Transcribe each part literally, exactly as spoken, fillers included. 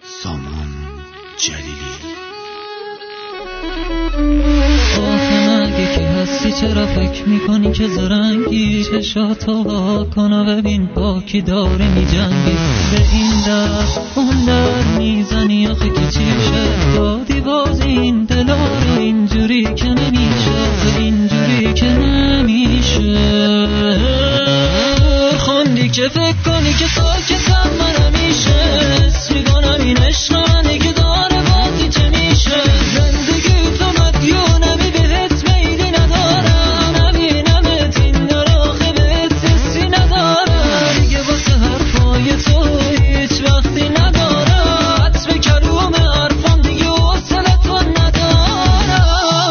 سامان جلیلی. آخه مگه که هستی چرا فکر میکنی که زرنگی؟ چشاتو وا کن و ببین با کی داره میجنگی. به این در اون در میزنی آخه که چیشه؟ دادی باز این دلا رو اینجوری که نمیشه، اینجوری که نمیشه. خوندی که فکر کنی که ساکتم من همیشه، سیگانم این عشق منه که داره بازی چه میشه. زندگی تو مدیونمی بهت میلی ندارم، نبینمت این داره آخه بهت حسی ندارم. دیگه واسه حرفای تو هیچ وقتی ندارم، حد به کلوم حرفام دیگه حوصله تو ندارم.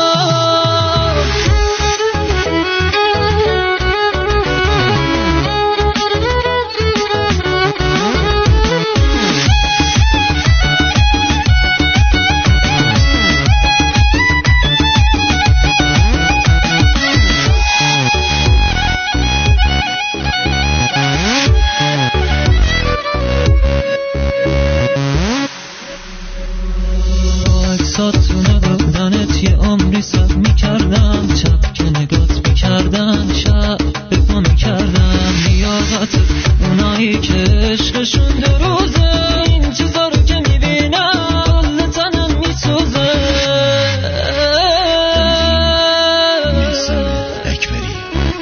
عکساتونه بودنت یه عمری سب میکردم، چپ که نگات میکردم شب به پا میکردم. لیاقت اونایی که عشقشون دو روزه، این چیزا رو که میبینم کل تنم میسوزه. اکبری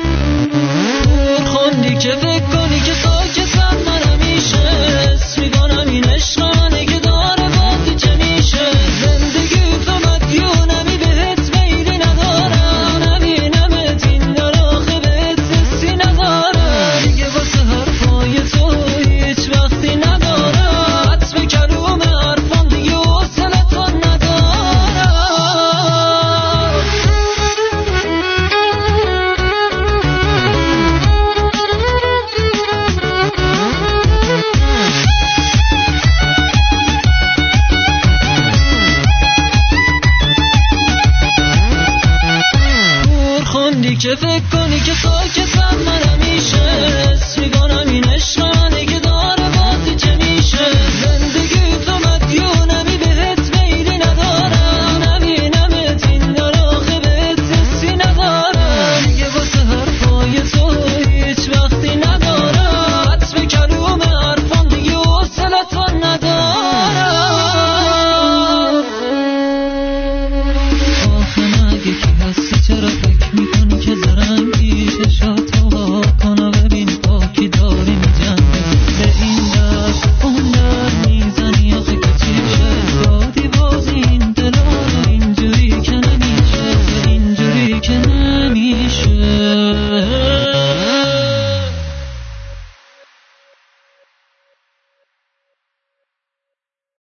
خوندی که فکر کنی که ساکتم من همیشه، سیگانم این عشق منه که داره بازی چه میشه. زندگی تو مدیونمی بهت میلی ندارم، نبینمت این داره آخه بهت حسی ندارم. دیگه واسه حرفای تو هیچ وقتی ندارم، حد به کلوم حرفام دیگه حوصله تو ندارم. خوندی که فکر کنی که ساکتم من همیشه، سیگانم این عشق منه که داره بازی چه میشه. زندگی تو مدیونمی بهت میلی ندارم، نبینمت این داره آخه بهت حسی ندارم. دیگه واسه حرفای تو هیچ وقتی ندارم، حد به کلوم حرفام دیگه حوصله تو ندارم. آخه مگه کی هستی چرا فکر میکنی که زرنگی؟ چشاتو وا کن و ببین با کی داری میجنگی. به این در اون در میزنی آخه که چیشه؟ دادی باز این دلا رو اینجوری که نمیشه، اینجوری که نمیشه.